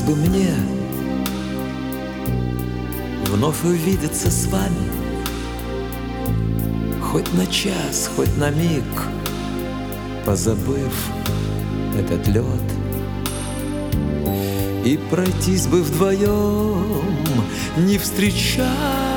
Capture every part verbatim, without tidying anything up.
бы мне вновь увидеться с вами, хоть на час, хоть на миг, позабыв этот лед, и пройтись бы вдвоем, не встречаясь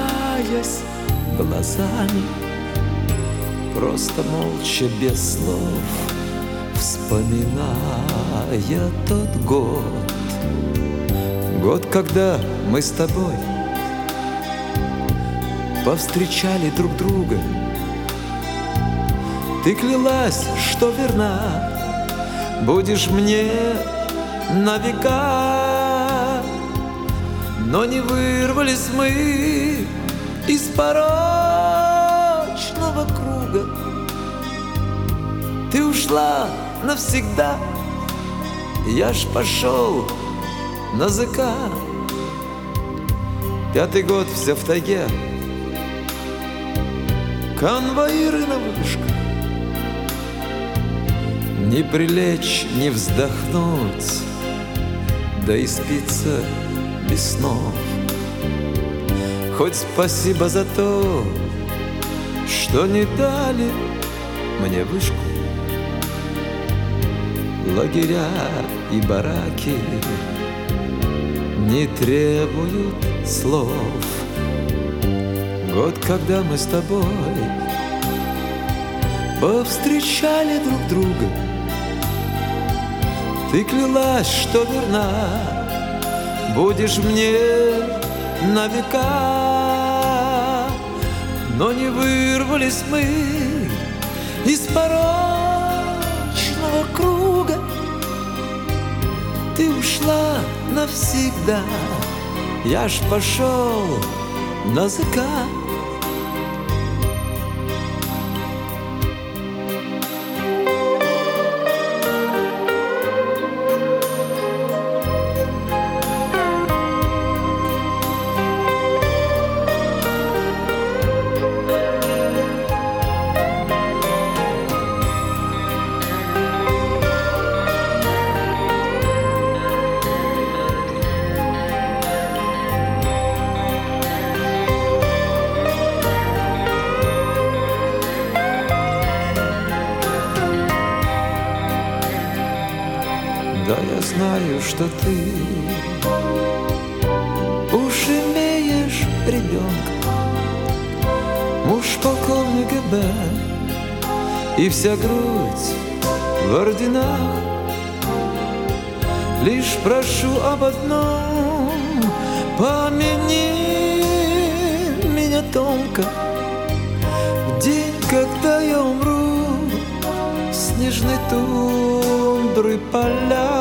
глазами, просто молча, без слов, вспоминая тот год. Год, когда мы с тобой повстречали друг друга. Ты клялась, что верна будешь мне на века, но не вырвались мы из порочного круга. Ты ушла навсегда, я ж пошел на ЗК. Пятый год все в тайге, конвоиры на вышках. Не прилечь, не вздохнуть, да и спится без снов. Хоть спасибо за то, что не дали мне вышку. Лагеря и бараки не требуют слов. Год, когда мы с тобой повстречали друг друга. Ты клялась, что верна будешь мне на века, но не вырвались мы из порочного круга. Ты ушла навсегда, я ж пошел на ЗК. Да, я знаю, что ты уж имеешь ребенка, муж полковника Б, и вся грудь в орденах. Лишь прошу об одном: помяни меня тонко в день, когда я умру. Снежной тундры поля